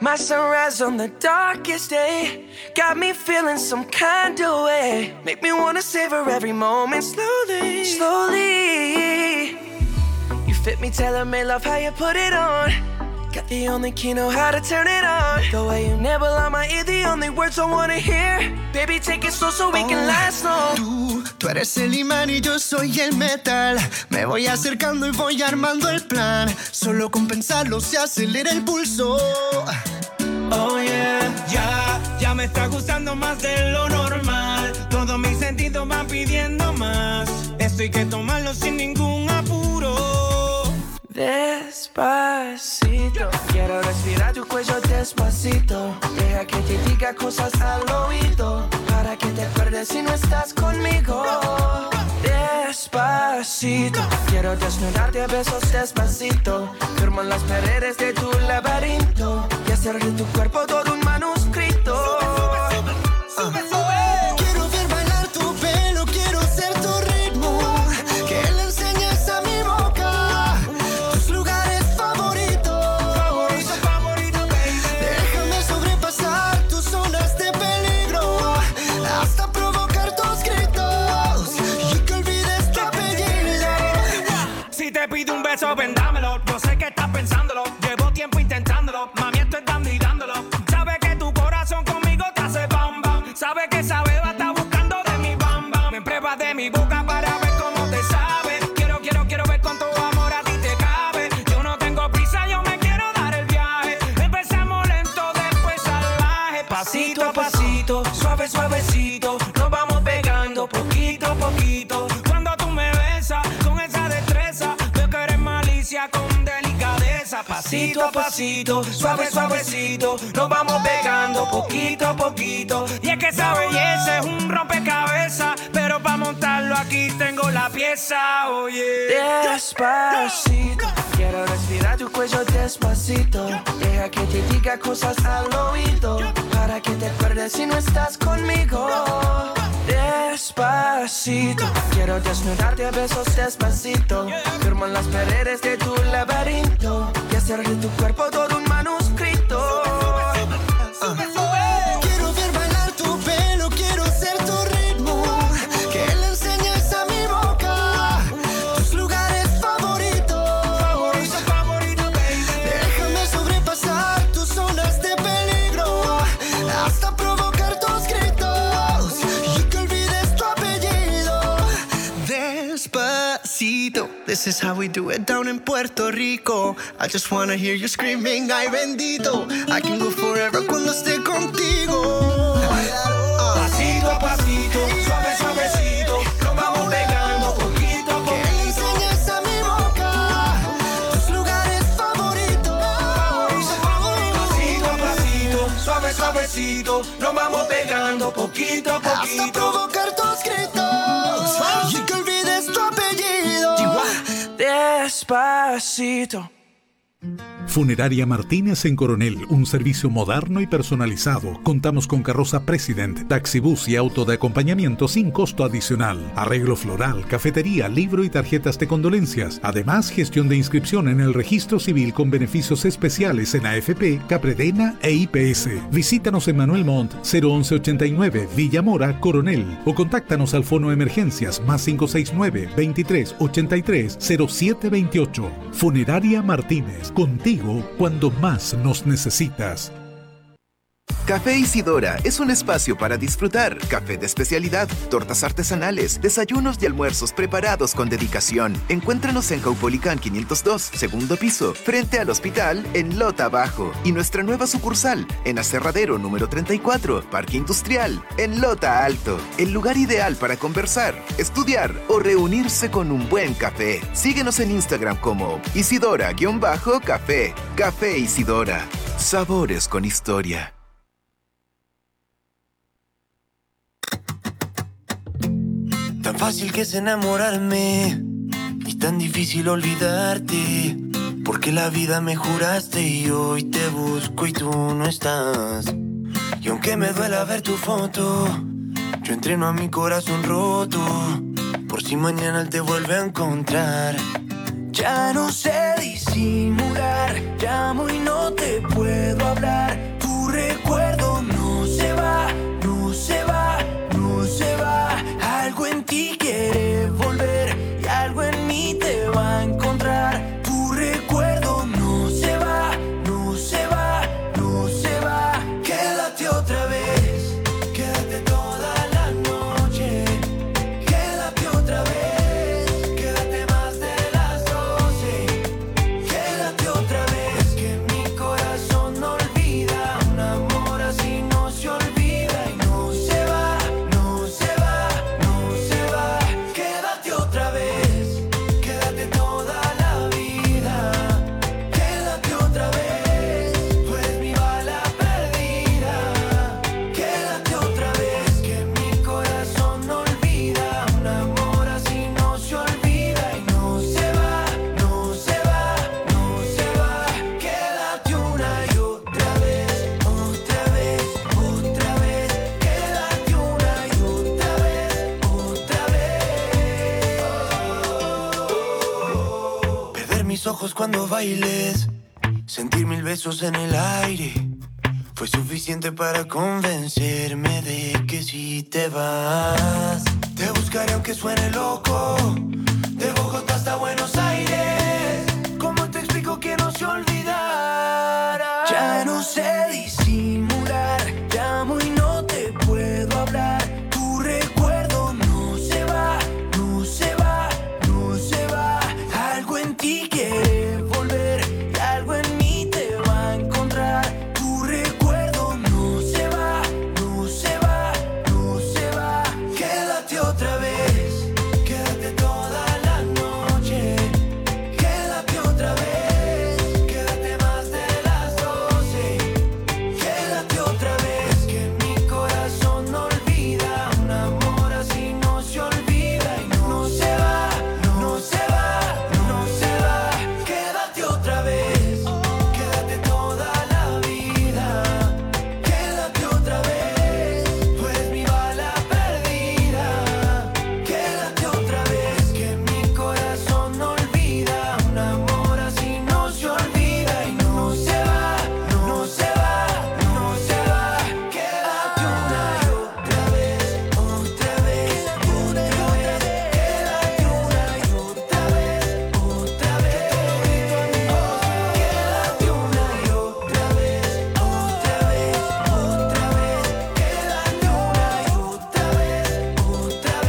My sunrise on the darkest day got me feeling some kind of way. Make me wanna savor every moment slowly, slowly. You fit me, tailor-made, love how you put it on. Got the only key, know how to turn it on. The way you nibble on my ear, the only words I wanna hear. Baby, take it slow so we can last long. Tú eres el imán y yo soy el metal. Me voy acercando y voy armando el plan. Solo con pensarlo se acelera el pulso. Oh yeah, ya me está gustando más de lo normal. Todos mis sentidos van pidiendo más. Esto hay que tomarlo sin ningún apuro. Despacito, quiero respirar tu cuello despacito. Deja que te diga cosas al oído, para que te acuerdes si no estás conmigo. Despacito, quiero desnudarte a besos despacito. Firmo en las paredes de tu laberinto y hacer de tu cuerpo todo un manuscrito. Sube, sube. Quiero ver bailar tu pelo, quiero ser tu ritmo. Que le enseñes a mi boca tus lugares favoritos. Favorito, baby. Déjame sobrepasar tus zonas de peligro, hasta provocar tus gritos y que olvides tu apellido. Si te pido un beso, ven dámelo. Yo sé que estás pensándolo. Llevo tiempo intentándolo. Mami, estoy dando y dándolo. Sabe que tu corazón conmigo te hace bam bam. Sabe que esa beba está buscando de mi bam bam. Me pruebas de mi boca para ver cómo te sabe. Quiero ver cuánto amor a ti te cabe. Yo no tengo prisa, yo me quiero dar el viaje. Empezamos lento, después salvaje. Pasito a pasito, suave, suavecito. Nos vamos pegando poquito a poquito. Cuando tú me besas con esa destreza, veo que eres malicia con delicadeza. Pasito a pasito, suave, suavecito. Nos vamos pegando poquito a poquito. Y es que esa belleza es un rompecabezas, pero para montarlo aquí tengo la pieza, oye. Despacito, quiero respirar tu cuello despacito. Deja que te diga cosas al oído, para que te acuerdes si no estás conmigo. Despacito, quiero desnudarte a besos despacito. Firmo en las paredes de tu laberinto y hacer de tu cuerpo todo un manuscrito. Quiero ver bailar tu pelo, quiero ser tu ritmo. Que le enseñes a mi boca tus lugares favoritos. Favorito, baby. Déjame sobrepasar tus zonas de peligro, hasta provocar tus gritos y que olvides tu apellido. Despacito, this is how we do it down in Puerto Rico. I just wanna hear you screaming, ay bendito. I can go forever cuando esté contigo. Pasito a pasito, suave, suavecito. Nos vamos pegando poquito a Que le poquito. enseñes a mi boca tus lugares favoritos. Pasito a pasito, suave, suavecito. Nos vamos pegando poquito a Hasta poquito. provocar tus gritos y que olvides tu apellido. Despacito. Funeraria Martínez en Coronel, un servicio moderno y personalizado. Contamos con carroza President, taxibús y auto de acompañamiento sin costo adicional. Arreglo floral, cafetería, libro y tarjetas de condolencias. Además, gestión de inscripción en el registro civil con beneficios especiales en AFP, Capredena e IPS. Visítanos en Manuel Montt, 01189, Villa Mora, Coronel. O contáctanos al fono emergencias más 569 23 83 0728. Funeraria Martínez, contigo cuando más nos necesitas. Café Isidora es un espacio para disfrutar. Café de especialidad, tortas artesanales, desayunos y almuerzos preparados con dedicación. Encuéntranos en Caupolicán 502, segundo piso, frente al hospital, en Lota Bajo. Y nuestra nueva sucursal, en Aserradero número 34, Parque Industrial, en Lota Alto. El lugar ideal para conversar, estudiar o reunirse con un buen café. Síguenos en Instagram como Isidora-Café. Café Isidora. Sabores con historia. Tan fácil que es enamorarme y tan difícil olvidarte, porque la vida me juraste y hoy te busco y tú no estás. Y aunque me duela ver tu foto, yo entreno a mi corazón roto, por si mañana él te vuelve a encontrar. Ya no sé disimular, llamo y no te puedo hablar. ojos cuando bailes, sentir 1000 besos en el aire, fue suficiente para convencerme de que si te vas, te buscaré aunque suene loco, de Bogotá hasta Buenos Aires. ¿Cómo te explico que no se olvidara? Ya no sé disimular, llamo y no te puedo hablar. Tu recuerdo no se va, no se va, no se va. Algo en ti quiere volver y algo en mí te va a encontrar. Tu recuerdo no se va, no se va, no se va. Quédate otra vez, quédate toda la noche. Quédate otra vez, quédate más de las 12. Quédate otra vez, que mi corazón no olvida. Un amor así no se olvida y no se va, no se va, no se va. Quédate otra vez, quédate toda la vida. Quédate otra vez, tú eres mi bala perdida. Quédate otra vez, que mi corazón no olvida. Un amor así no se olvida y no se va, no se va, no se va. Quédate una y otra vez, otra vez, otra vez. Quédate una y otra vez, otra vez. Quédate una y otra vez, otra vez, otra vez. Quédate una y otra vez, otra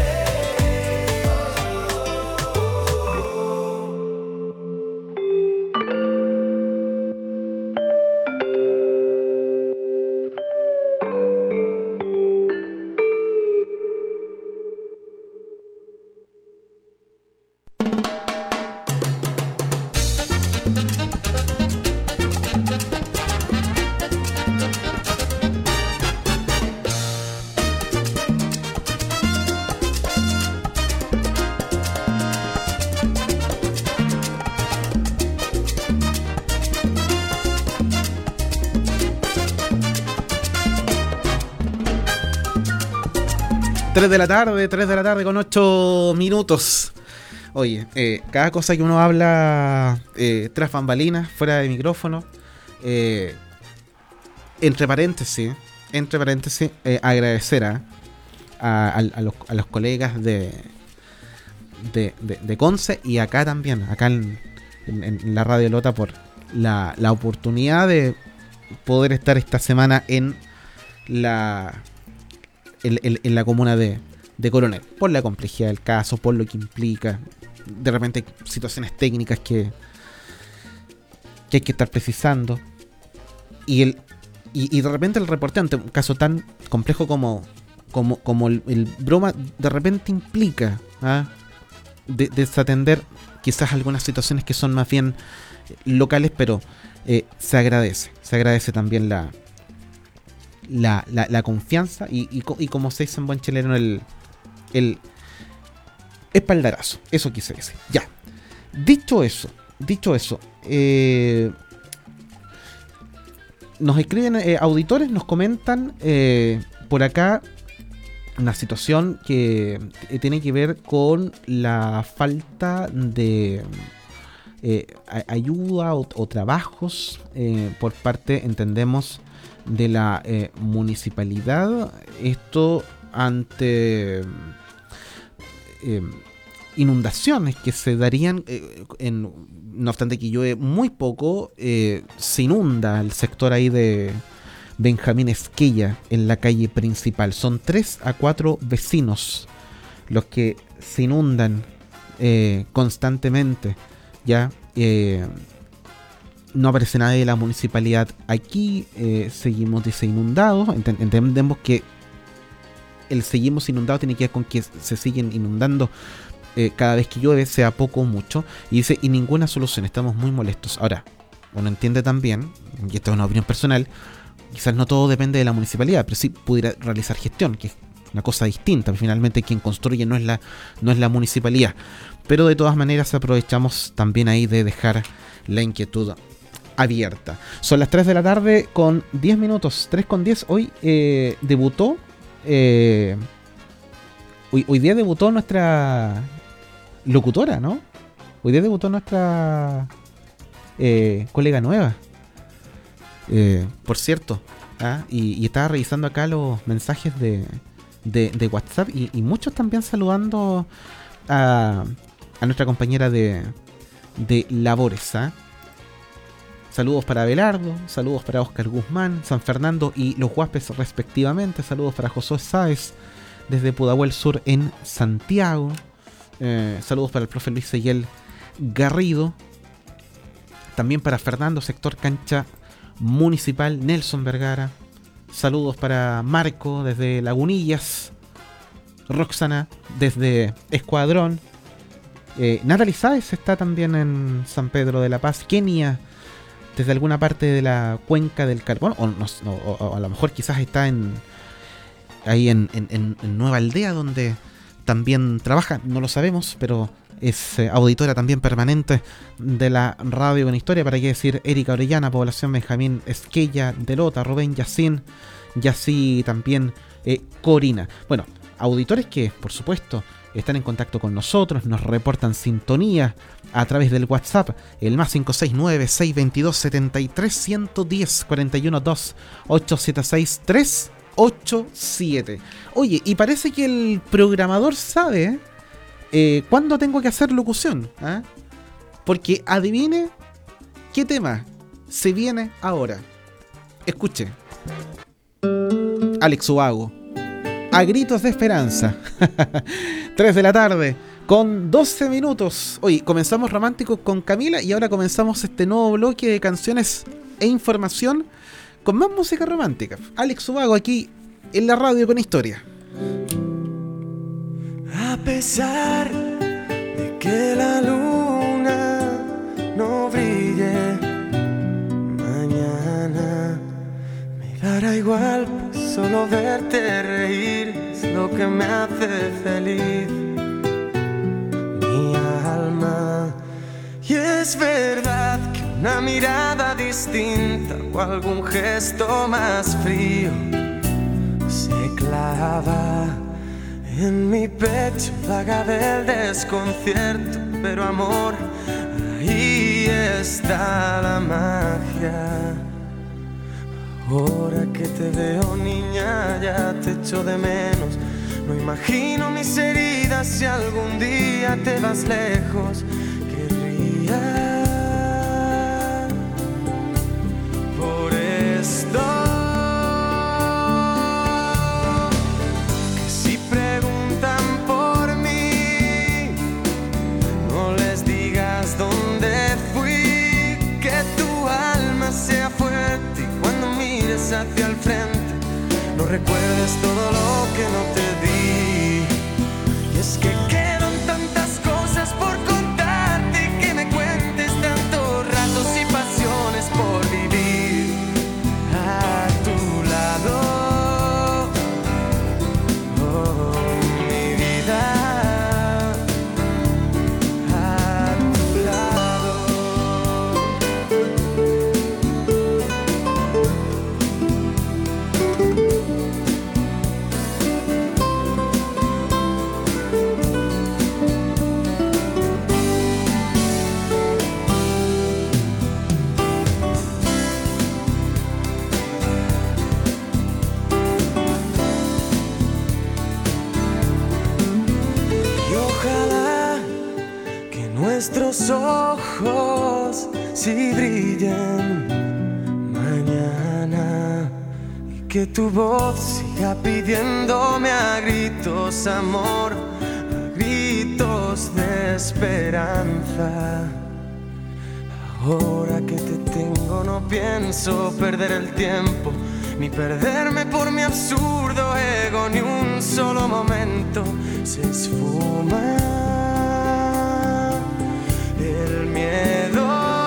Tres de la tarde con 8 minutos. Oye, cada cosa que uno habla tras bambalinas, fuera de micrófono, entre paréntesis, agradecer a los colegas de Conce y acá también, acá en la Radio Lota, por la oportunidad de poder estar esta semana en la comuna de Coronel, por la complejidad del caso, por lo que implica de repente situaciones técnicas que hay que estar precisando, y de repente el reporteo ante un caso tan complejo como el broma de repente implica desatender quizás algunas situaciones que son más bien locales, pero se agradece también la confianza y como se dice en buen chileno, el espaldarazo. Eso quise decir. Ya. Dicho eso, nos escriben auditores, nos comentan por acá una situación que tiene que ver con la falta de ayuda o trabajos por parte, entendemos, de la municipalidad. Esto ante inundaciones que se darían no obstante que llueve muy poco, se inunda el sector ahí de Benjamín Esquella en la calle principal. Son 3 a 4 vecinos los que se inundan constantemente, ya. No aparece nadie de la municipalidad aquí. Seguimos, dice, inundados. Entendemos que el seguimos inundados tiene que ver con que se siguen inundando cada vez que llueve, sea poco o mucho. Y dice, y ninguna solución, estamos muy molestos. Ahora, uno entiende también, y esto es una opinión personal, quizás no todo depende de la municipalidad, pero sí pudiera realizar gestión, que es una cosa distinta. Finalmente quien construye no es la municipalidad. Pero de todas maneras aprovechamos también ahí de dejar la inquietud abierta. Son las 3 de la tarde con 10 minutos, 3 con 10. Hoy debutó, hoy día debutó nuestra locutora, ¿no? Hoy día debutó nuestra colega nueva. Por cierto, y estaba revisando acá los mensajes de WhatsApp y muchos también saludando a nuestra compañera de labores. Saludos para Abelardo, saludos para Oscar Guzmán, San Fernando y Los Huaspes respectivamente. Saludos para Josué Sáez desde Pudahuel Sur en Santiago. Saludos para el profe Luis Seguel Garrido. También para Fernando, sector Cancha Municipal, Nelson Vergara. Saludos para Marco desde Lagunillas. Roxana desde Escuadrón. Natalie Sáez está también en San Pedro de la Paz. Kenia desde alguna parte de la cuenca del Carbón. O a lo mejor quizás está ahí en Nueva Aldea, donde también trabaja, no lo sabemos, pero es auditora también permanente de la radio con historia. Para qué decir Erika Orellana, Población Benjamín Esquella, Delota, Rubén Yacín, Yací también Corina. Bueno, auditores que, por supuesto, están en contacto con nosotros, nos reportan sintonía a través del WhatsApp, el más 569-622-73-110, 41-2-876-387. Oye, y parece que el programador sabe cuándo tengo que hacer locución, porque adivine qué tema se viene ahora. Escuche. Alex Ubago, A Gritos de Esperanza. 3 de la tarde con 12 minutos. Hoy comenzamos románticos con Camila y ahora comenzamos este nuevo bloque de canciones e información con más música romántica. Alex Ubago aquí en la radio con historia. A pesar de que la luna no brille mañana, me dará igual, pues solo verte reír es lo que me hace feliz mi alma. Y es verdad que una mirada distinta o algún gesto más frío se clava en mi pecho, vaga del desconcierto, pero amor, ahí está la magia. Ahora que te veo, niña, ya te echo de menos. No imagino mis heridas si algún día te vas lejos. Querría por esto que si preguntan por mí, no les digas dónde fui, que tu alma sea fuerte y cuando mires hacia el frente no recuerdes todo lo que no te di. Y es que quedan tantas cosas por contarte, que me cuentes tantos ratos y pasiones por vivir a tu lado. Oh, mi vida, a tu lado. Nuestros ojos sí brillen mañana y que tu voz siga pidiéndome a gritos amor, a gritos de esperanza. Ahora que te tengo no pienso perder el tiempo, ni perderme por mi absurdo ego, ni un solo momento se esfuma el miedo.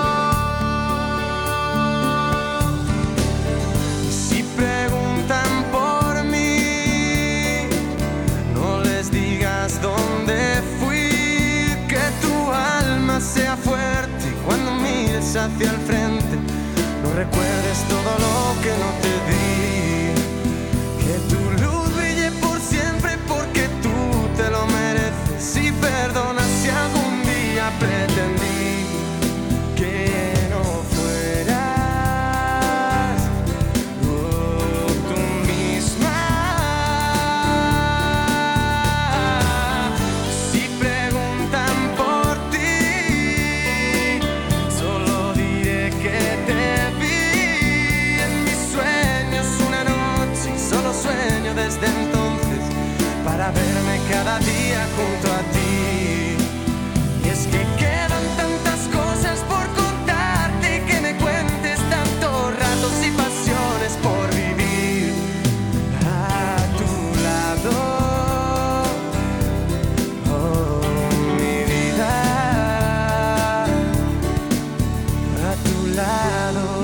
Si preguntan por mí, no les digas dónde fui, que tu alma sea fuerte y cuando mires hacia el frente no recuerdes todo lo que no te di. Que tu luz brille por siempre porque tú te lo mereces, y perdona si algún día pretendí que no cada día junto a ti. Y es que quedan tantas cosas por contarte, que me cuentes tantos ratos y pasiones por vivir a tu lado. Oh, mi vida, a tu lado.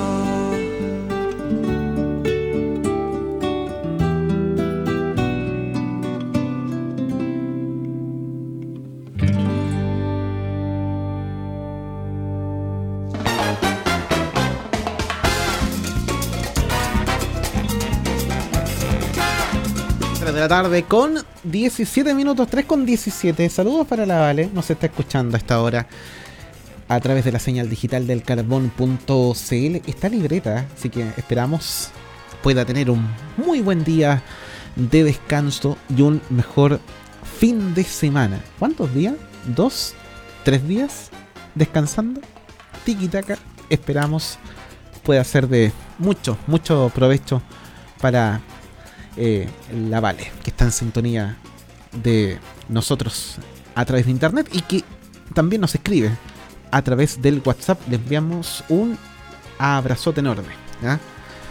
De la tarde con 17 minutos, 3 con 17. Saludos para la Vale, nos está escuchando a esta hora a través de la señal digital del carbón.cl. Está libreta, así que esperamos pueda tener un muy buen día de descanso y un mejor fin de semana. ¿Cuántos días? ¿2? ¿3 días descansando? Tiki-taka. Esperamos pueda ser de mucho provecho para la Vale, que está en sintonía de nosotros a través de internet y que también nos escribe a través del WhatsApp. Le enviamos un abrazote enorme, ¿ya?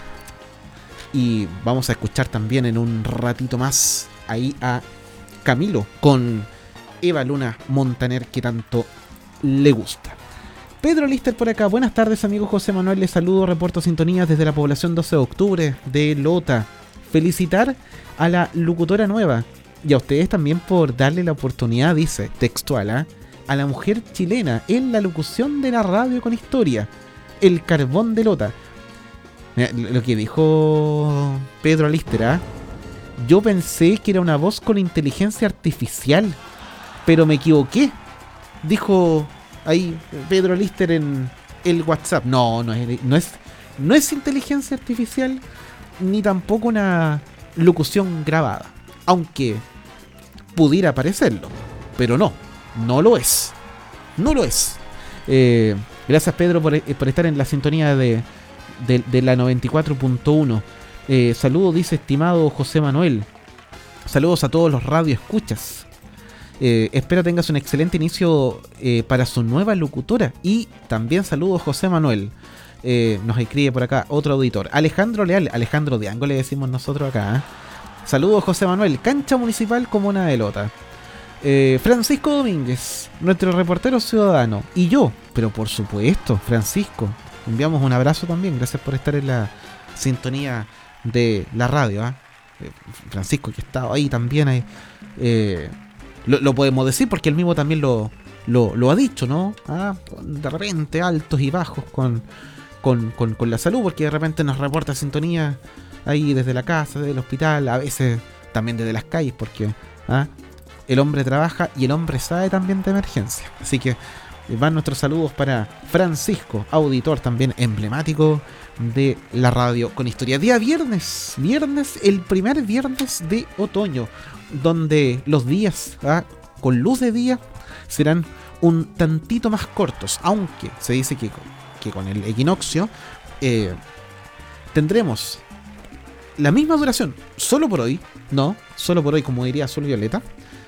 Y vamos a escuchar también en un ratito más ahí a Camilo con Eva Luna Montaner, que tanto le gusta. Pedro Lister por acá. Buenas tardes, amigo José Manuel. Les saludo, reporto sintonía desde la población 12 de octubre de Lota. Felicitar a la locutora nueva y a ustedes también por darle la oportunidad, dice textual, a la mujer chilena en la locución de la radio con historia, el carbón de Lota. Mira, lo que dijo Pedro Lister, yo pensé que era una voz con inteligencia artificial, pero me equivoqué, dijo ahí Pedro Lister en el WhatsApp. No es inteligencia artificial, ni tampoco una locución grabada, aunque pudiera parecerlo, pero no lo es. Gracias, Pedro, por estar en la sintonía de la 94.1. Saludos, dice estimado José Manuel. Saludos a todos los radioescuchas. Espero tengas un excelente inicio para su nueva locutora. Y también saludos, José Manuel. Nos escribe por acá otro auditor, Alejandro Leal, Alejandro Diango le decimos nosotros acá. Saludos, José Manuel. Cancha Municipal Comuna de Lota. Francisco Domínguez, nuestro reportero ciudadano, y yo, pero por supuesto, Francisco, enviamos un abrazo también. Gracias por estar en la sintonía de la radio, Francisco, que ha estado ahí también. Lo podemos decir porque él mismo también lo ha dicho, ¿no? De repente altos y bajos con la salud, porque de repente nos reporta sintonía ahí desde la casa, desde el hospital, a veces también desde las calles, porque el hombre trabaja y el hombre sabe también de emergencia. Así que van nuestros saludos para Francisco, auditor también emblemático de la radio con historia. Día viernes, el primer viernes de otoño, donde los días con luz de día serán un tantito más cortos, aunque se dice que con el equinoccio tendremos la misma duración, solo por hoy, como diría Azul Violeta,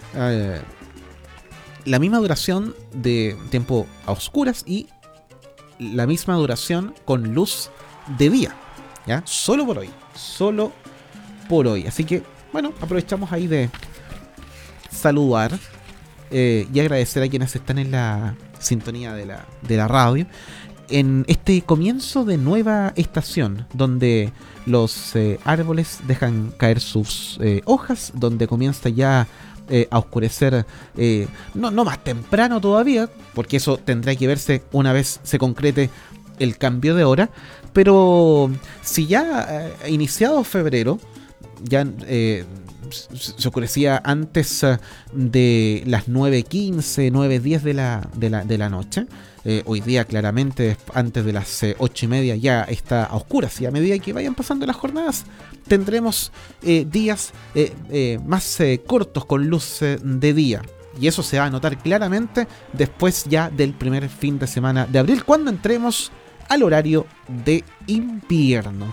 la misma duración de tiempo a oscuras y la misma duración con luz de día, ¿ya? Solo por hoy. Así que, bueno, aprovechamos ahí de saludar y agradecer a quienes están en la sintonía de la radio en este comienzo de nueva estación, donde los árboles dejan caer sus hojas, donde comienza ya a oscurecer, no más temprano todavía, porque eso tendrá que verse una vez se concrete el cambio de hora, pero si ya iniciado febrero, ya se oscurecía antes de las 9:15, 9:10 de la noche. Hoy día claramente antes de las 8:30 ya está a oscuras, y a medida que vayan pasando las jornadas tendremos días más cortos con luz de día, y eso se va a notar claramente después ya del primer fin de semana de abril, cuando entremos al horario de invierno.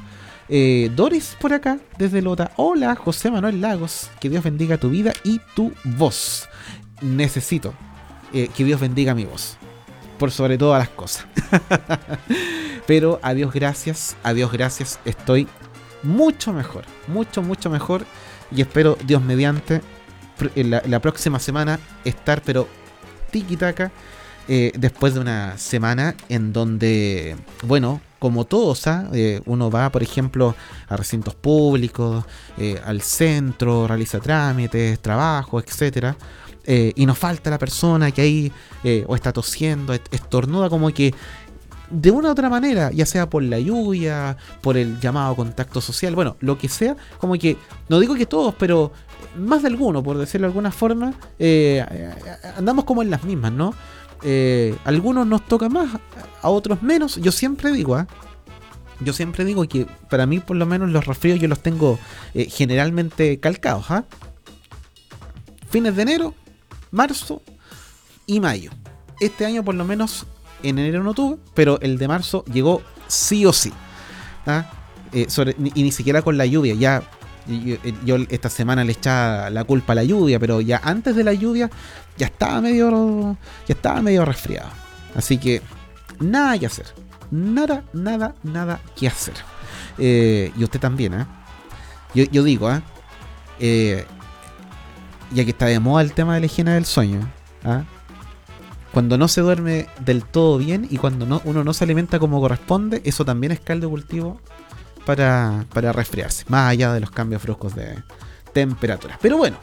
Doris por acá, desde Lota. Hola, José Manuel Lagos. Que Dios bendiga tu vida y tu voz. Necesito que Dios bendiga mi voz. Por sobre todas las cosas. Pero a Dios gracias, estoy mucho mejor. Mucho mejor. Y espero, Dios mediante, la próxima semana estar, pero tiki-taka. Después de una semana en donde, bueno, como todos, uno va, por ejemplo, a recintos públicos, al centro, realiza trámites, trabajo, etcétera, y nos falta la persona que ahí o está tosiendo, estornuda, como que de una u otra manera, ya sea por la lluvia, por el llamado contacto social, bueno, lo que sea, como que, no digo que todos, pero más de algunos, por decirlo de alguna forma, andamos como en las mismas, ¿no? Algunos nos toca más, a otros menos. Yo siempre digo que para mí, por lo menos, los resfríos yo los tengo generalmente calcados, fines de enero, marzo y mayo. Este año, por lo menos, en enero no tuve, pero el de marzo llegó sí o sí, y ni siquiera con la lluvia. Ya yo esta semana le echaba la culpa a la lluvia, pero ya antes de la lluvia ya estaba medio resfriado. Así que nada que hacer. Nada que hacer. Y usted también, Yo digo, ya que está de moda el tema de la higiene del sueño, cuando no se duerme del todo bien y cuando uno no se alimenta como corresponde, eso también es caldo de cultivo para resfriarse, más allá de los cambios bruscos de temperatura. Pero bueno,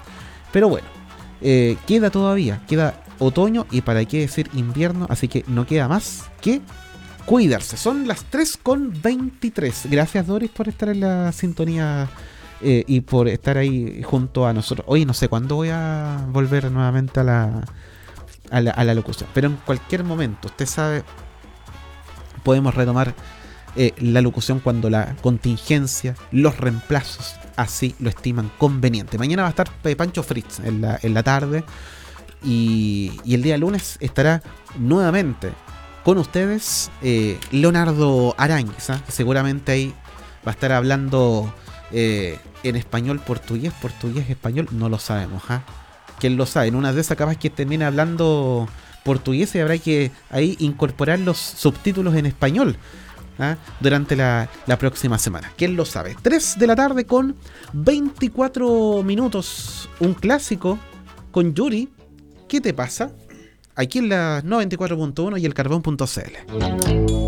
queda otoño y para qué decir invierno, así que no queda más que cuidarse. Son las 3:23. Gracias, Doris, por estar en la sintonía y por estar ahí junto a nosotros. Hoy no sé cuándo voy a volver nuevamente a la locución, pero en cualquier momento, usted sabe, podemos retomar la locución cuando la contingencia, los reemplazos así lo estiman conveniente. Mañana va a estar Pancho Fritz en la tarde y el día lunes estará nuevamente con ustedes Leonardo Aránguiz, que seguramente ahí va a estar hablando en español, portugués, español, no lo sabemos, ¿quién lo sabe? En una de esas capaz que termine hablando portugués y habrá que ahí incorporar los subtítulos en español durante la próxima semana. ¿Quién lo sabe? 3 de la tarde con 24 minutos. Un clásico con Yuri. ¿Qué te pasa? Aquí en la 94.1 y el carbón.cl.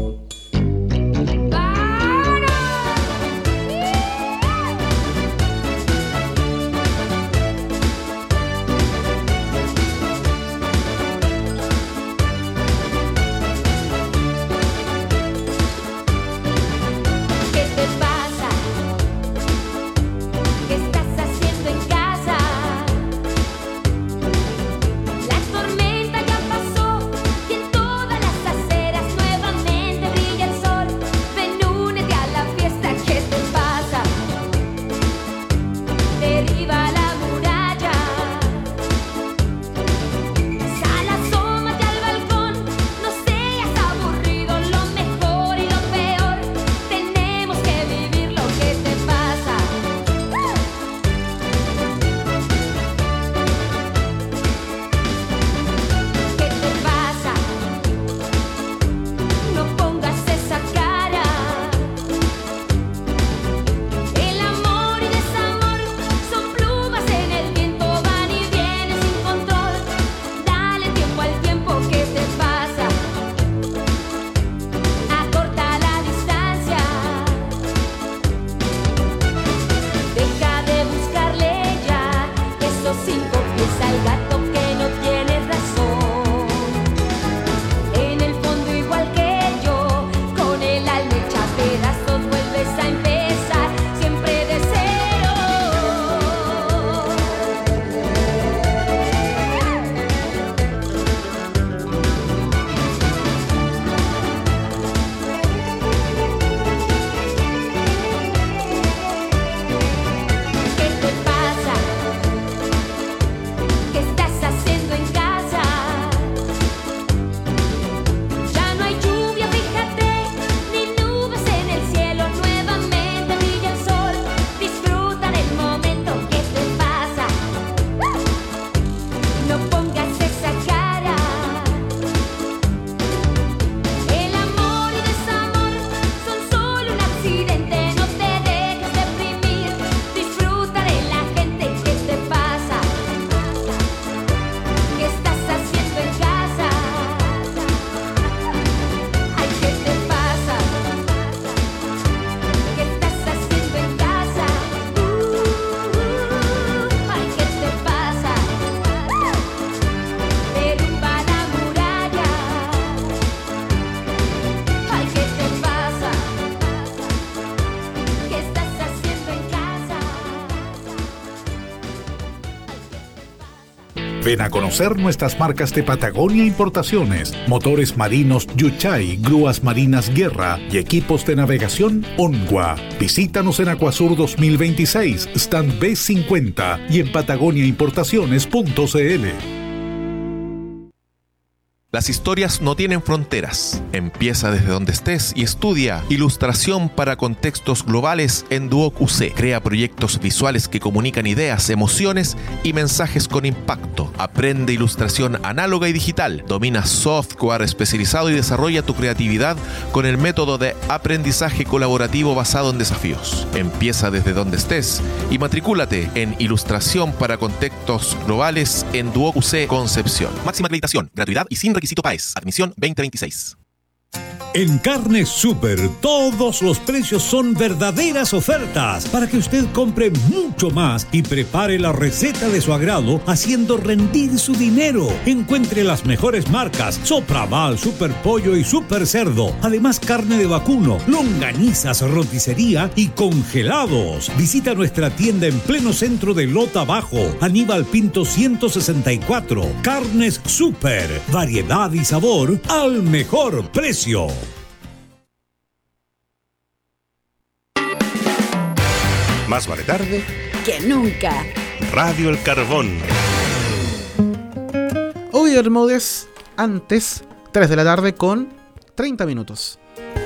La tormenta ya pasó y en todas las aceras nuevamente Ven a conocer nuestras marcas de Patagonia Importaciones, motores marinos Yuchai, grúas marinas Guerra y equipos de navegación Onwa. Visítanos en Acuasur 2026, stand B50 y en patagoniaimportaciones.cl. Las historias no tienen fronteras. Empieza desde donde estés y estudia Ilustración para Contextos Globales en Duoc UC. Crea proyectos visuales que comunican ideas, emociones y mensajes con impacto. Aprende ilustración análoga y digital. Domina software especializado y desarrolla tu creatividad con el método de aprendizaje colaborativo basado en desafíos. Empieza desde donde estés y matricúlate en Ilustración para Contextos Globales en Duoc UC Concepción. Máxima acreditación, gratuidad y sin requisito PAES. Admisión 2026. En Carnes Super, todos los precios son verdaderas ofertas para que usted compre mucho más y prepare la receta de su agrado haciendo rendir su dinero. Encuentre las mejores marcas: Sopraval, Super Pollo y Super Cerdo. Además, carne de vacuno, longanizas, roticería y congelados. Visita nuestra tienda en pleno centro de Lota Bajo, Aníbal Pinto 164. Carnes Super, variedad y sabor al mejor precio. Más vale tarde que nunca. Radio El Carbón. Hoy Bermúdez, antes, 3 de la tarde con 30 minutos.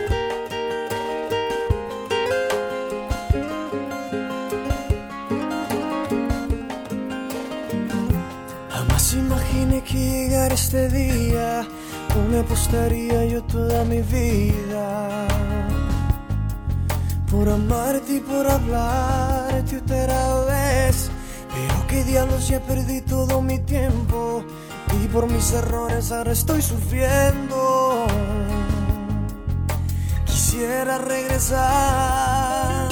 Jamás imaginé que llegara este día, no me apostaría yo toda mi vida por amarte y por hablarte otra vez. Pero qué diablos, ya perdí todo mi tiempo y por mis errores ahora estoy sufriendo. Quisiera regresar,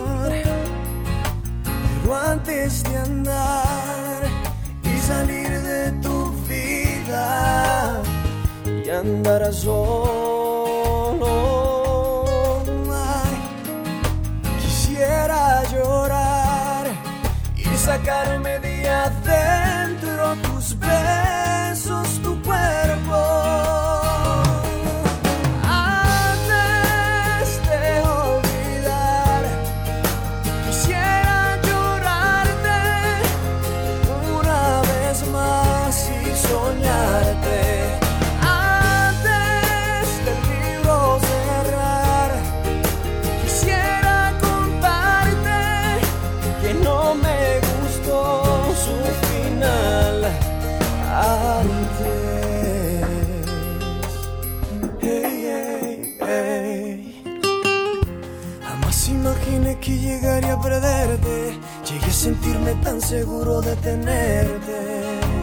pero antes de andar y salir de tu vida y andar solo, quisiera llorar y sacarme de adentro tus besos, tu cuerpo. Antes de olvidar, quisiera llorarte una vez más y soñarte. Antes del libro cerrar, quisiera contarte que no me gustó su final antes. Hey, hey, hey. Jamás imaginé que llegaría a perderte. Llegué a sentirme tan seguro de tenerte.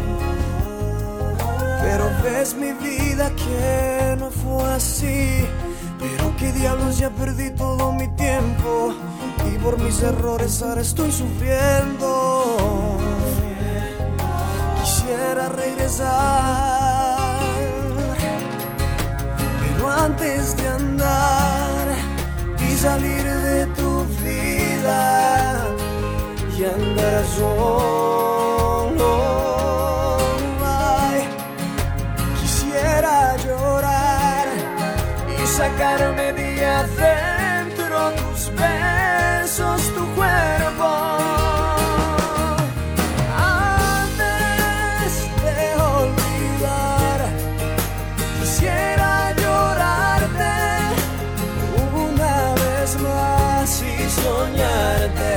Pero ves mi vida que no fue así. Pero qué diablos, ya perdí todo mi tiempo y por mis errores ahora estoy sufriendo. Quisiera regresar, pero antes de andar y salir de tu vida y andar solo, ay, quisiera llorar y sacarme de adentro tus besos, tu cuerpo. Antes de olvidar, quisiera llorarte una vez más y soñarte.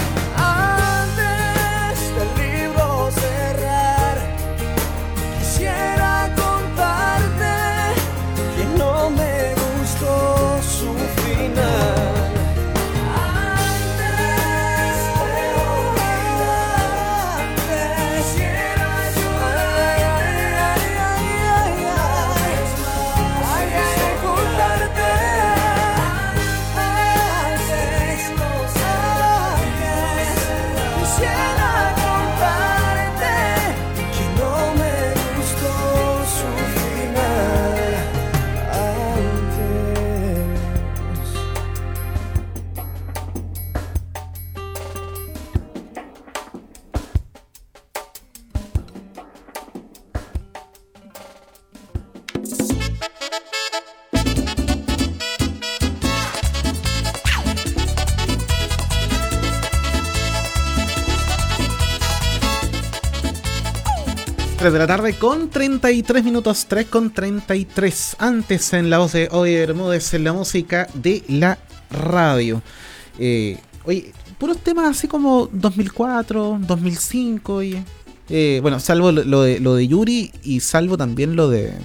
Antes del libro cerrar, quisiera contarte que no me gustó su final. 3 de la tarde con 33 minutos, 3 con 33. Antes en la voz de Oye Bermúdez en la música de la radio. Oye, puros temas así como 2004, 2005. Oye. Bueno, salvo lo de Yuri y salvo también lo de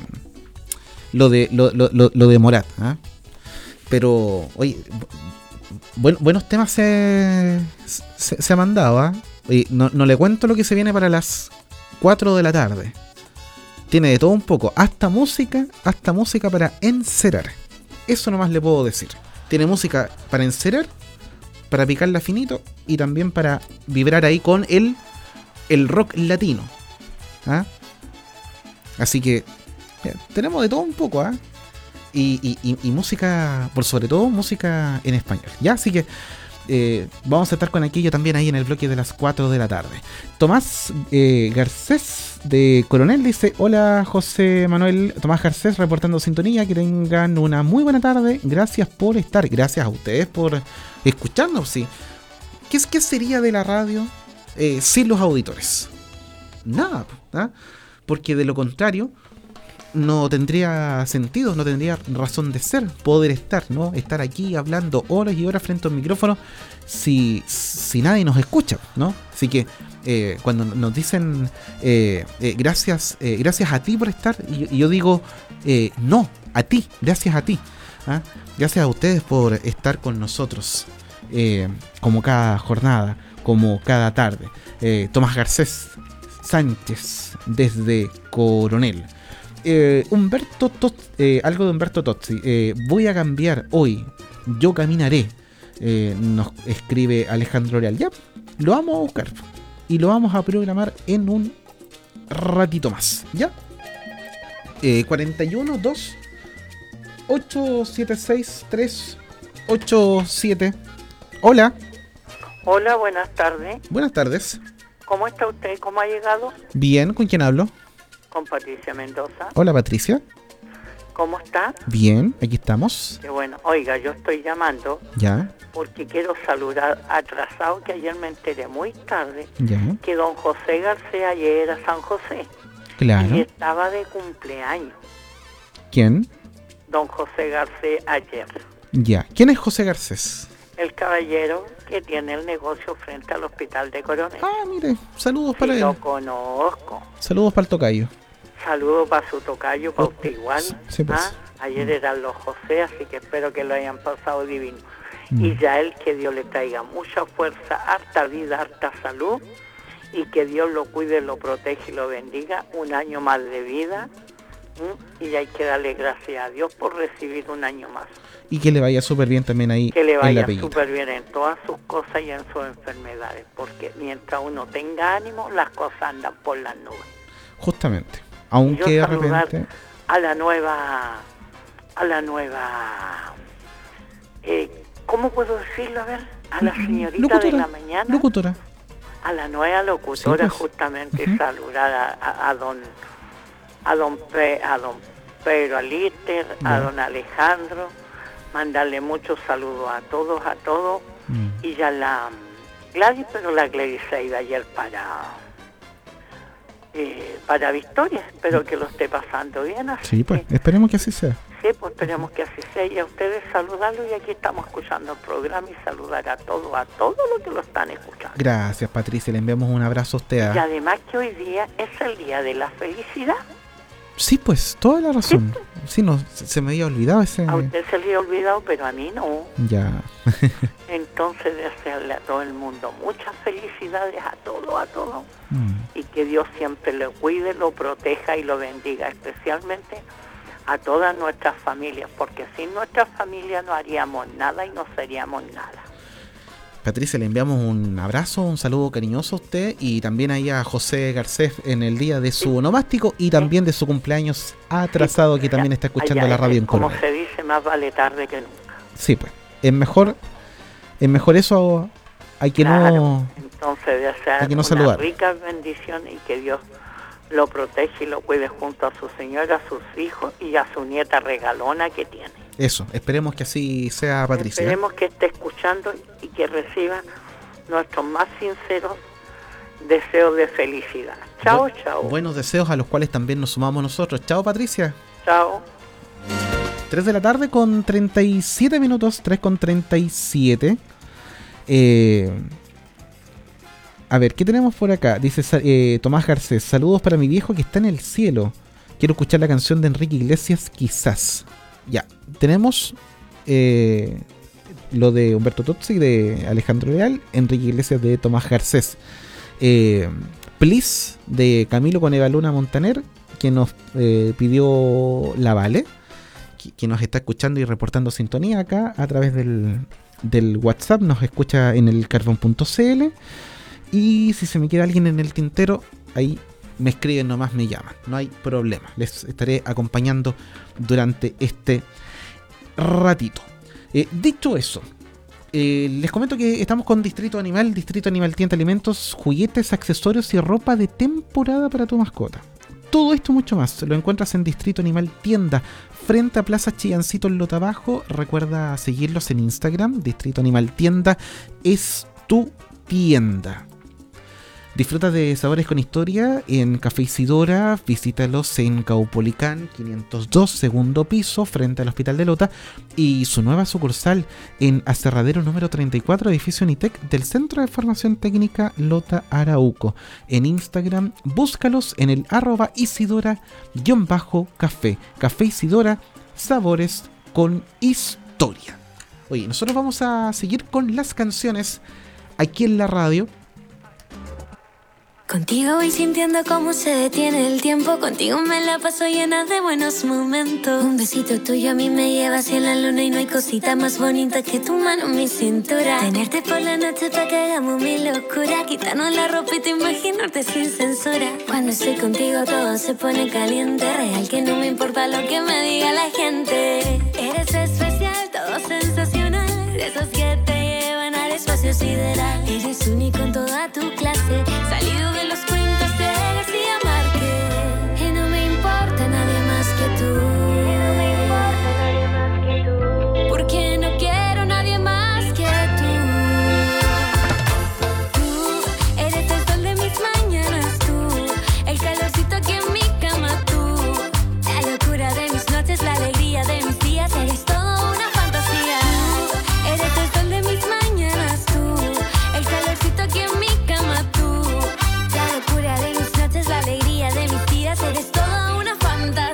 Morat. ¿Eh? Pero, oye, buenos temas se ha mandado. ¿Eh? Oye, no le cuento lo que se viene para las 4 de la tarde. Tiene de todo un poco, hasta música para encerar. Eso nomás le puedo decir. Tiene música para encerar, para picarla finito y también para vibrar ahí con el rock latino. ¿Ah? Así que tenemos de todo un poco, ¿ah? Y música, por sobre todo música en español. Ya, así que vamos a estar con aquello también ahí en el bloque de las 4 de la tarde. Tomás Garcés de Coronel dice: hola José Manuel. Tomás Garcés reportando sintonía. Que tengan una muy buena tarde. Gracias por estar. Gracias a ustedes por escucharnos. ¿Sí? ¿Qué sería de la radio sin los auditores? Nada, ¿eh? Porque de lo contrario no tendría sentido, no tendría razón de ser poder estar, ¿no? Estar aquí hablando horas y horas frente a un micrófono si nadie nos escucha, ¿no? Así que cuando nos dicen gracias a ti por estar, y yo digo no, a ti, gracias a ti, ¿eh? Gracias a ustedes por estar con nosotros como cada jornada, como cada tarde. Tomás Garcés Sánchez desde Coronel. Humberto algo de Humberto Tozzi. Voy a cambiar hoy, yo caminaré. Nos escribe Alejandro Real. Ya, lo vamos a buscar y lo vamos a programar en un ratito más. Ya, 41 2 876 387. Hola. Hola, buenas tardes. Buenas tardes. ¿Cómo está usted? ¿Cómo ha llegado? Bien, ¿con quién hablo? Con Patricia Mendoza. Hola, Patricia. ¿Cómo está? Bien, aquí estamos. Qué bueno. Oiga, yo estoy llamando Ya. porque quiero saludar atrasado, que ayer me enteré muy tarde Ya. que don José García ayer era San José. Claro. Y estaba de cumpleaños. ¿Quién? Don José García ayer. Ya. ¿Quién es José Garcés? El caballero que tiene el negocio frente al hospital de Coronel. Ah, mire, saludos para él. Lo conozco. Saludos para el tocayo. Saludos para su tocayo, para usted igual. Sí, pues. Ayer eran los José, así que espero que lo hayan pasado divino. Y ya él, que Dios le traiga mucha fuerza, harta vida, harta salud, y que Dios lo cuide, lo protege y lo bendiga. Un año más de vida, y hay que darle gracias a Dios por recibir un año más. Y que le vaya súper bien también ahí. Que le en vaya la peguita. súper bien en todas sus cosas y en sus enfermedades, porque mientras uno tenga ánimo, las cosas andan por las nubes. Justamente. Aunque de repente... a la nueva, ¿cómo puedo decirlo? A ver, a la señorita locutora, de la mañana. Locutora. A la nueva locutora, Sí, pues. justamente, saludar a don Pedro Alister, a don Alejandro, mandarle muchos saludos a todos, y ya la Gladys, pero la Gladys se ha ido ayer para Victoria. Espero que lo esté pasando bien. Así Sí, pues, esperemos que así sea. Sí, pues esperemos que así sea. Y a ustedes saludarlos, y aquí estamos escuchando el programa, y saludar a todos los que lo están escuchando. Gracias, Patricia, le enviamos un abrazo a usted. Y además que hoy día es el día de la felicidad. Sí, pues, toda la razón. Sí, no, se me había olvidado ese... A usted se le ha olvidado, pero a mí no. Ya. Entonces, desearle a todo el mundo muchas felicidades, a todos. Y que Dios siempre lo cuide, lo proteja y lo bendiga, especialmente a todas nuestras familias, porque sin nuestra familia no haríamos nada y no seríamos nada. Patricia, le enviamos un abrazo, un saludo cariñoso a usted y también ahí a José Garcés en el día de su onomástico y también de su cumpleaños atrasado, que también está escuchando la radio en Como Coronel. se dice, más vale tarde que nunca. Sí, pues, es mejor eso, hay que no... Entonces, desear hay que no una saludar. rica bendición, y que Dios lo protege y lo cuide junto a su señora, a sus hijos y a su nieta regalona que tiene. Eso, esperemos que así sea, Patricia. Esperemos que esté escuchando y que reciba nuestros más sinceros deseos de felicidad. Chao, chao. Buenos deseos a los cuales también nos sumamos nosotros. Chao, Patricia. Chao. 3 de la tarde con 37 minutos, 3 con 37. A ver, ¿qué tenemos por acá? Dice Tomás Garcés, saludos para mi viejo que está en el cielo. Quiero escuchar la canción de Enrique Iglesias, quizás. Ya, tenemos lo de Humberto Tozzi de Alejandro Leal, Enrique Iglesias de Tomás Garcés. Please de Camilo con Eva Luna Montaner, que nos pidió la Vale, que nos está escuchando y reportando sintonía acá a través del WhatsApp, nos escucha en el carbon.cl. Y si se me queda alguien en el tintero, ahí me escriben nomás, me llaman, no hay problema, les estaré acompañando durante este ratito. Dicho eso, les comento que estamos con Distrito Animal Tienda Alimentos, juguetes, accesorios y ropa de temporada para tu mascota. Todo esto y mucho más lo encuentras en Distrito Animal Tienda, frente a Plaza Chillancito en Lota Bajo. Recuerda seguirlos en Instagram, Distrito Animal Tienda es tu tienda. Disfruta de sabores con historia en Café Isidora, visítalos en Caupolicán 502, segundo piso, frente al Hospital de Lota, y su nueva sucursal en Aserradero número 34, edificio Unitec del Centro de Formación Técnica Lota Arauco. En Instagram, búscalos en el @Isidora_café. Café Isidora, sabores con historia. Oye, nosotros vamos a seguir con las canciones aquí en la radio. Contigo voy sintiendo cómo se detiene el tiempo. Contigo me la paso llena de buenos momentos. Un besito tuyo a mí me lleva hacia la luna, y no hay cosita más bonita que tu mano en mi cintura. Tenerte por la noche pa' que hagamos mi locura, quitarnos la ropita, imaginarte sin censura. Cuando estoy contigo todo se pone caliente, real que no me importa lo que me diga la gente. Eres especial, todo sensacional, de esos que te llevan al espacio sideral. Eres único en toda tu clase, salido de los cuentos de García Márquez. Y no me importa nadie más que tú. Porque no quiero nadie más que tú. Tú eres el sol de mis mañanas, tú, el calorcito aquí en mi cama, tú, la locura de mis noches, la alegría de mis días. Eres todo una fantasía. Tú eres el sol de mis mañanas, tú, el calorcito aquí en mi cama, tú, la locura de mis noches, la alegría de mis días. Eres toda una fantasía.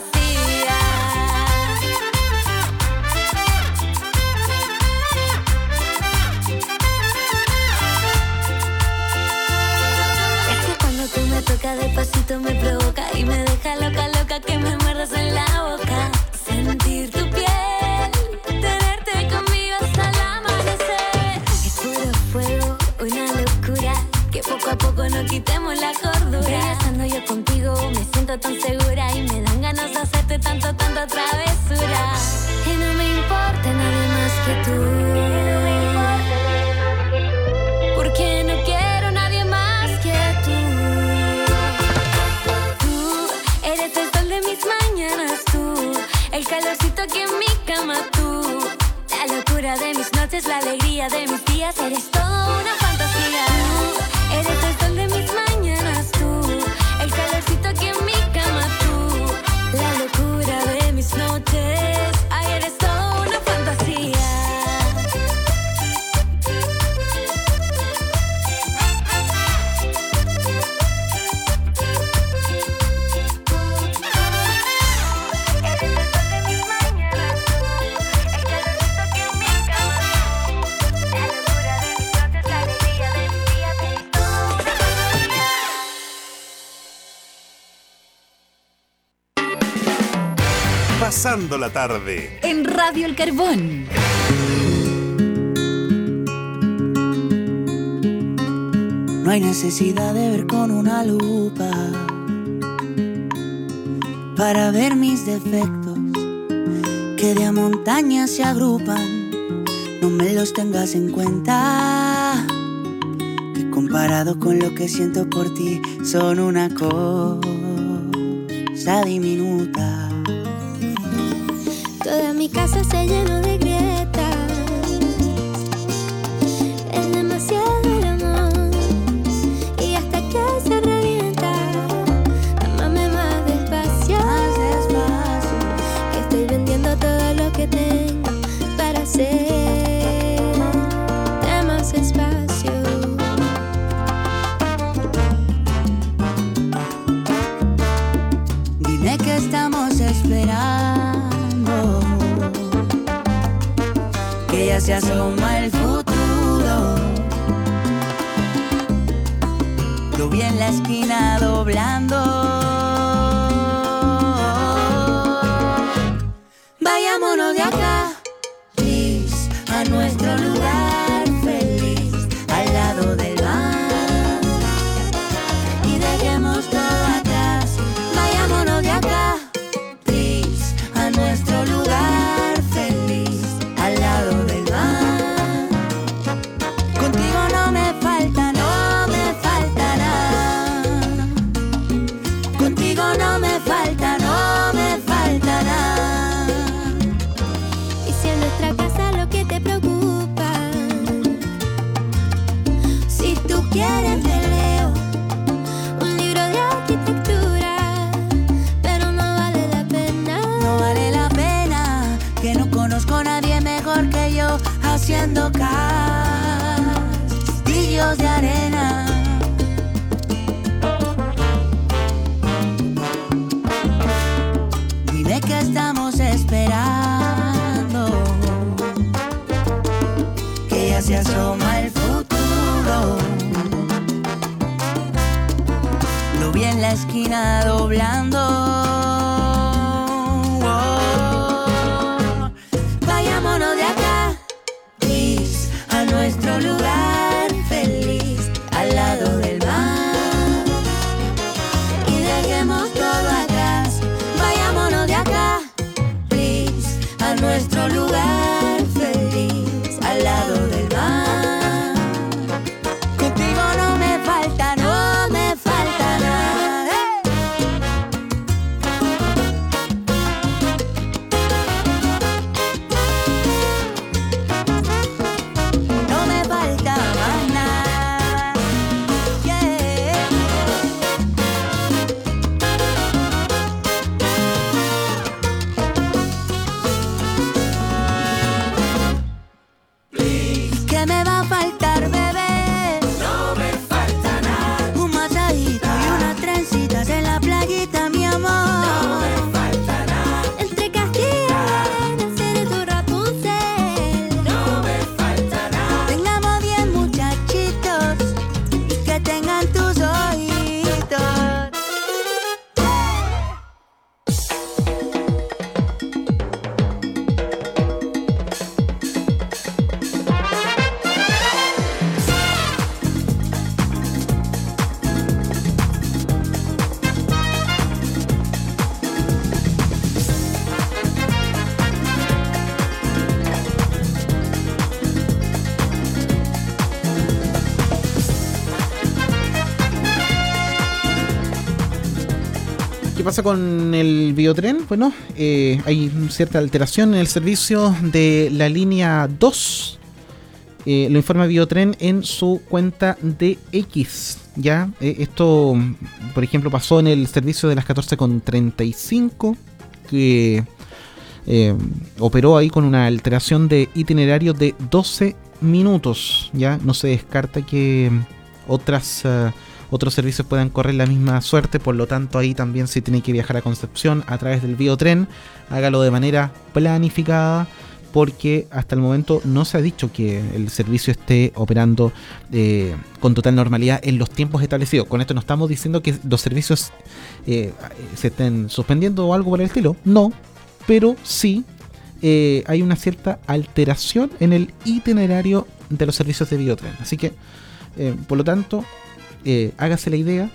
Es que cuando tú me tocas despacito me provoca y me deja loca, loca, que me muerdas en la boca. Sentir tu piel, tenerte conmigo hasta el amanecer. Es puro fuego, una locura, que poco a poco no quitemos la cordura. Estando yo contigo me siento tan segura y me dan ganas de hacerte tanta travesura. Y no me importa nadie más que tú. Porque no quiero nadie más que tú. Tú eres el sol de mis mañanas, tú, el calorcito aquí en mi cama, tú, la locura de mis noches, la alegría de mis días. Eres todo una fantasía. Tú eres el sol de mis mañanas, tú, el calorcito aquí en mi cama, tú, la locura de mis noches. Ay, eres todo una fantasía. Pasando la tarde en Radio El Carbón. No hay necesidad de ver con una lupa para ver mis defectos, que de a montañas se agrupan. No me los tengas en cuenta, que comparado con lo que siento por ti son una cosa diminuta. Toda mi casa se llenó de grietas. Es demasiado el amor, y hasta que se asoma el futuro. Lo vi en la esquina doblando. Vayámonos de acá, please, a nuestro lugar feliz, al lado del mar, y dejemos todo atrás. Vayámonos de acá, please, a nuestro lugar feliz, al lado del mar. Contigo no me falta nada. Contigo no me falta nada. Y si en nuestra casa lo que te preocupa, si tú quieres te leo un libro de arquitectura, pero no vale la pena. No vale la pena, que no conozco a nadie mejor que yo haciendo castillos de arena. Dime que estamos esperando, que ya se asoma el futuro. Lo vi en la esquina doblando. Vayámonos de acá, please, a nuestro lugar feliz, al lado del mar, y dejemos todo atrás. Vayámonos de acá, please, a nuestro lugar feliz, al lado del mar. Contigo no me falta nada. No me falta más nada. Yeah. ¿Qué me va a faltar, bebé? No me falta nada. Un masajito y unas trencitas en la playita, mi amor. No me falta nada. Entre Castilla y Arena, seré tu Rapunzel. No me falta nada. Tengamos 10 muchachitos y que tengan tus ojitos. ¿Qué pasa con el biotren? Bueno, hay cierta alteración en el servicio de la línea 2. Lo informa Biotren en su cuenta de X. ¿Ya? Esto, por ejemplo, pasó en el servicio de las 14:35, que operó ahí con una alteración de itinerario de 12 minutos. ¿Ya? No se descarta que otros servicios puedan correr la misma suerte, por lo tanto ahí también si tiene que viajar a Concepción a través del Biotren, hágalo de manera planificada, porque hasta el momento no se ha dicho que el servicio esté operando con total normalidad en los tiempos establecidos. Con esto no estamos diciendo que los servicios se estén suspendiendo o algo por el estilo, no, pero sí hay una cierta alteración en el itinerario de los servicios de Biotren, así que por lo tanto hágase la idea,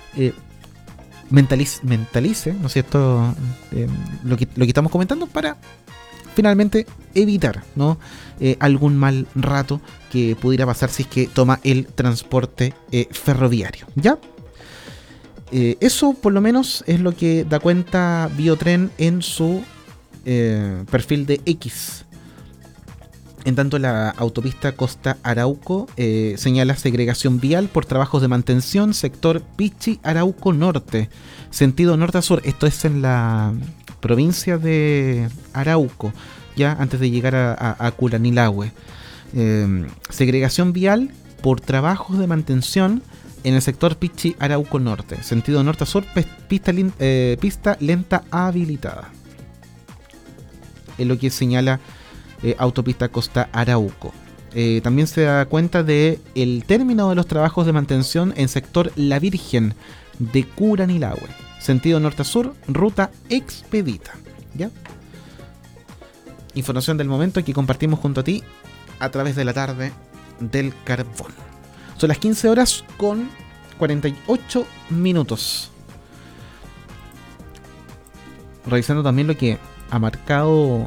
mentalice, ¿no es cierto? Lo que estamos comentando para finalmente evitar, ¿no? Algún mal rato que pudiera pasar si es que toma el transporte ferroviario, ¿ya? Eso por lo menos es lo que da cuenta Biotren en su perfil de X. En tanto, la autopista Costa Arauco señala segregación vial por trabajos de mantención, sector Pichi Arauco Norte, sentido norte a sur. Esto es en la provincia de Arauco, ya antes de llegar a Curanilahue. Segregación vial por trabajos de mantención en el sector Pichi Arauco Norte, sentido norte a sur, pista lenta habilitada. Es lo que señala autopista Costa Arauco. También se da cuenta de el término de los trabajos de mantención en sector La Virgen de Curanilahue, sentido norte a sur, ruta expedita. ¿Ya? Información del momento que compartimos junto a ti a través de la tarde del carbón. Son las 15 horas con 48 minutos. Revisando también lo que ha marcado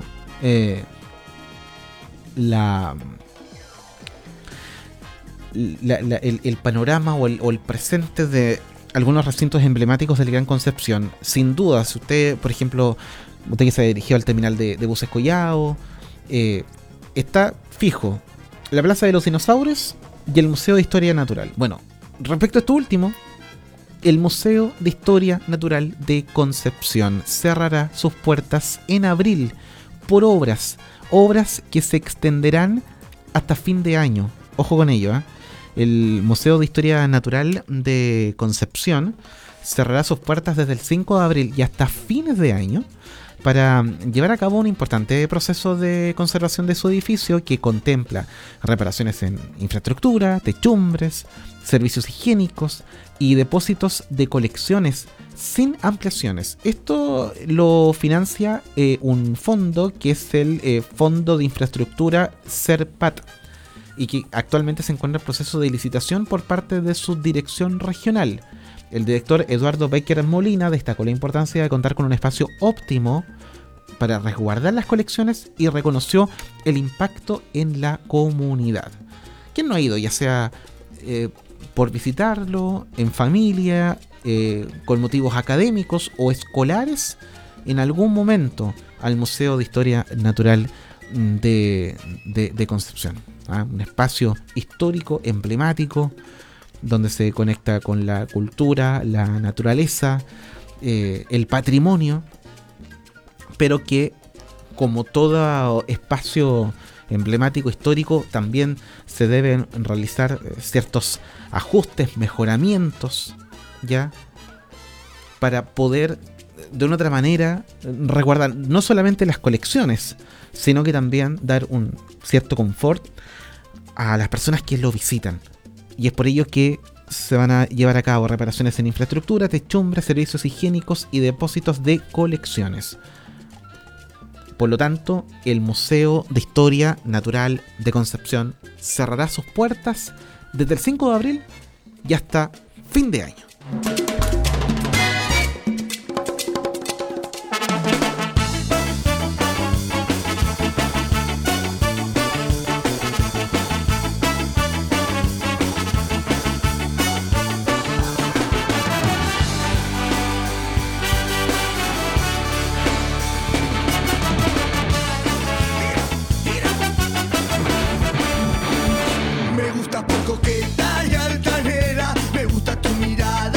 el panorama o el presente de algunos recintos emblemáticos del Gran Concepción. Sin duda, si usted, por ejemplo, usted que se ha dirigido al terminal de buses Collao, está fijo la Plaza de los Dinosaurios y el Museo de Historia Natural. Bueno, respecto a esto último, el Museo de Historia Natural de Concepción cerrará sus puertas en abril por obras que se extenderán hasta fin de año. Ojo con ello, ¿eh? El Museo de Historia Natural de Concepción cerrará sus puertas desde el 5 de abril y hasta fines de año para llevar a cabo un importante proceso de conservación de su edificio que contempla reparaciones en infraestructura, techumbres, servicios higiénicos y depósitos de colecciones sin ampliaciones. Esto lo financia un fondo que es el Fondo de Infraestructura CERPAT, y que actualmente se encuentra en proceso de licitación por parte de su dirección regional. El director Eduardo Becker Molina destacó la importancia de contar con un espacio óptimo para resguardar las colecciones y reconoció el impacto en la comunidad. ¿Quién no ha ido, ya sea por visitarlo, en familia, con motivos académicos o escolares, en algún momento al Museo de Historia Natural de Concepción? Un espacio histórico, emblemático, donde se conecta con la cultura, la naturaleza, el patrimonio, pero que, como todo espacio emblemático histórico, también se deben realizar ciertos ajustes, mejoramientos, ya, para poder de una otra manera resguardar no solamente las colecciones, sino que también dar un cierto confort a las personas que lo visitan. Y es por ello que se van a llevar a cabo reparaciones en infraestructura, techumbres, servicios higiénicos y depósitos de colecciones. Por lo tanto, el Museo de Historia Natural de Concepción cerrará sus puertas desde el 5 de abril y hasta fin de año. Me gusta por coqueta y altanera, me gusta tu mirada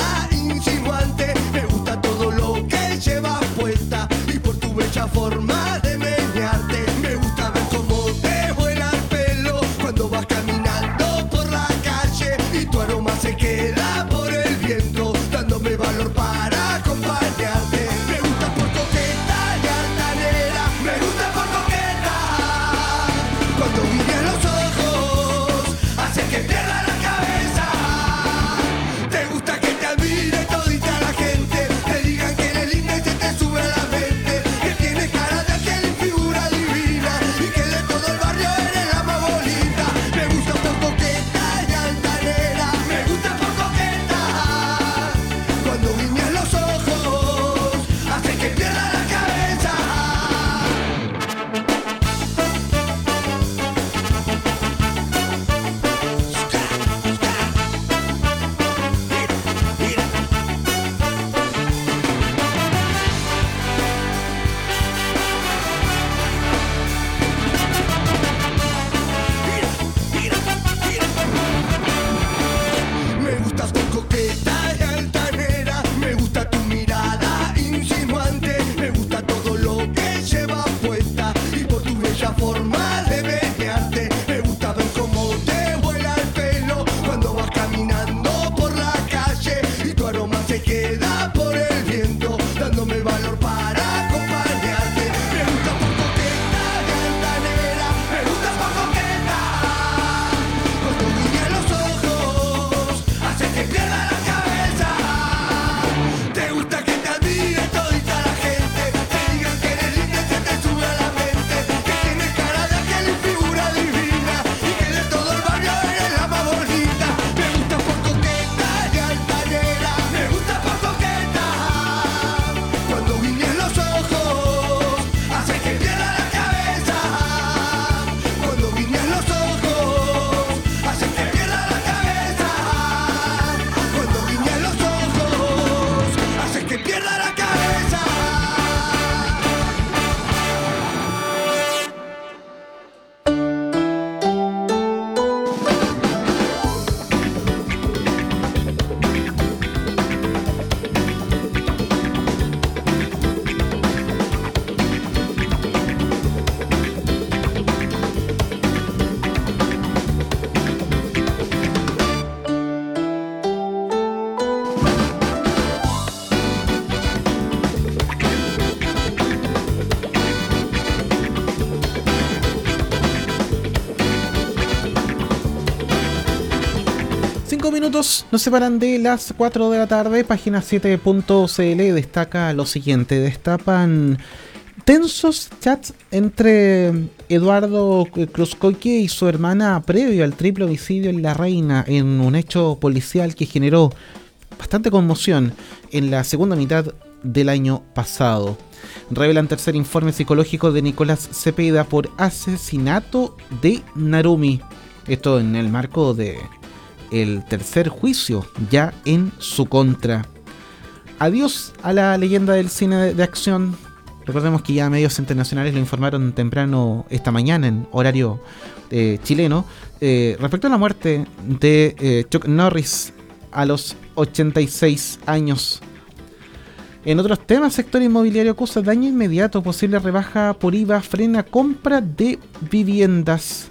5 minutos nos separan de las 4 de la tarde. Página 7.cl destaca lo siguiente. Destapan tensos chats entre Eduardo Cruzcoque y su hermana previo al triple homicidio en La Reina, en un hecho policial que generó bastante conmoción en la segunda mitad del año pasado. Revelan tercer informe psicológico de Nicolás Cepeda por asesinato de Narumi. Esto en el marco de el tercer juicio ya en su contra. Adiós a la leyenda del cine de acción. Recordemos que ya medios internacionales lo informaron temprano esta mañana en horario chileno respecto a la muerte de Chuck Norris a los 86 años. En otros temas, sector inmobiliario acusa daño inmediato, posible rebaja por IVA, frena compra de viviendas.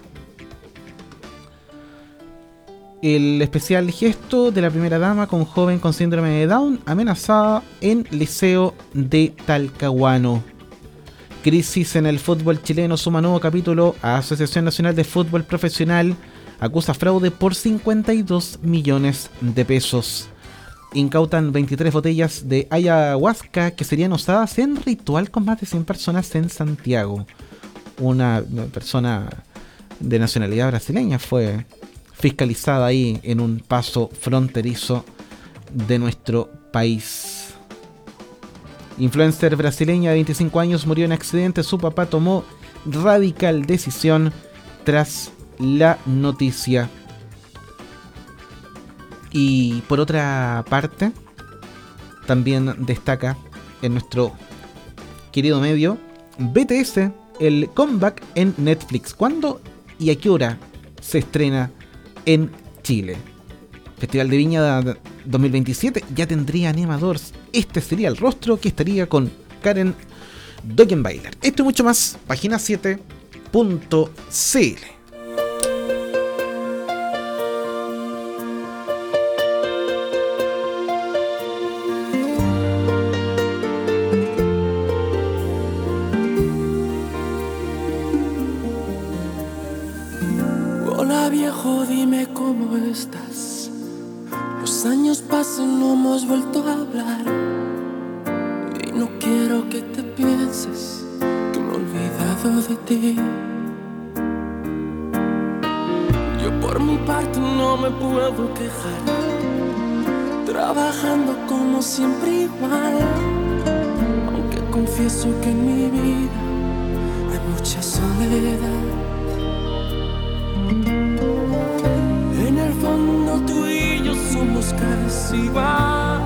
El especial gesto de la primera dama con joven con síndrome de Down amenazada en Liceo de Talcahuano. Crisis en el fútbol chileno suma nuevo capítulo a Asociación Nacional de Fútbol Profesional. Acusa fraude por 52 millones de pesos. Incautan 23 botellas de ayahuasca que serían usadas en ritual con más de 100 personas en Santiago. Una persona de nacionalidad brasileña fue fiscalizada ahí en un paso fronterizo de nuestro país. Influencer brasileña de 25 años murió en accidente. Su papá tomó radical decisión tras la noticia. Y por otra parte, también destaca en nuestro querido medio BTS, el comeback en Netflix. ¿Cuándo y a qué hora se estrena en Chile? Festival de Viña 2027 ya tendría animadores. Este sería el rostro que estaría con Karen Dockenbailer. Esto y mucho más, página 7.cl. Hola viejo, dime cómo estás. Los años pasan, no hemos vuelto a hablar. Y no quiero que te pienses que me he olvidado de ti. Yo por mi parte no me puedo quejar, trabajando como siempre igual. Aunque confieso que en mi vida hay mucha soledad. En el fondo tú y yo somos casi igual.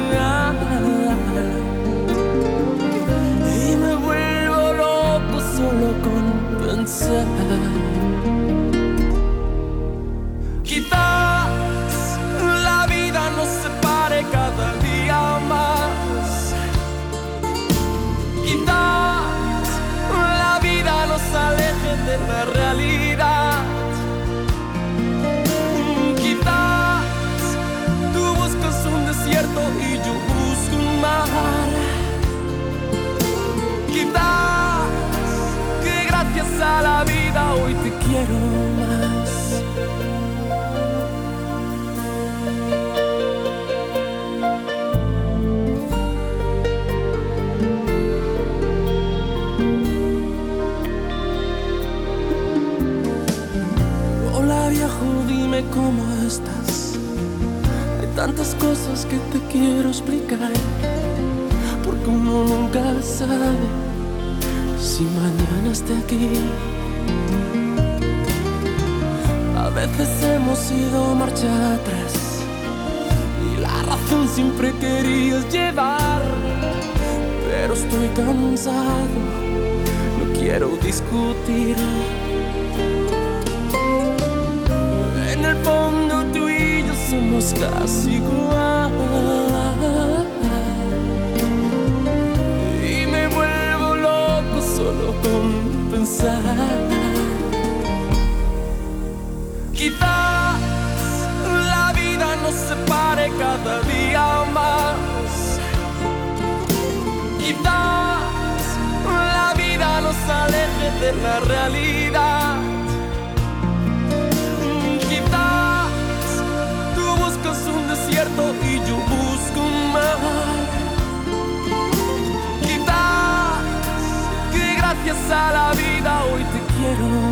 Y me vuelvo loco solo con pensar. Quizás la vida nos separe cada día más. Quizás la vida nos aleje de la realidad. Y yo busco un mar. Quizás que gracias a la vida hoy te quiero más. Hola viejo, dime cómo estás. Tantas cosas que te quiero explicar, porque uno nunca sabe si mañana esté aquí. A veces hemos ido marcha atrás y la razón siempre querías llevar, pero estoy cansado, no quiero discutir. En el fondo tú y yo somos casi igual. Y me vuelvo loco solo con pensar. Quizás la vida nos separe cada día más. Quizás la vida nos aleje de la realidad. Quizás tú desierto y yo busco un mar. Quizás que gracias a la vida hoy te quiero.